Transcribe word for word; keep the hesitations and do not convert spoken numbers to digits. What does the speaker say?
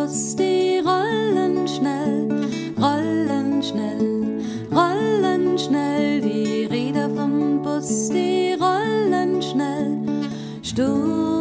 Bus, die rollen schnell, rollen schnell, rollen schnell. Die Räder vom Bus, die rollen schnell. Stur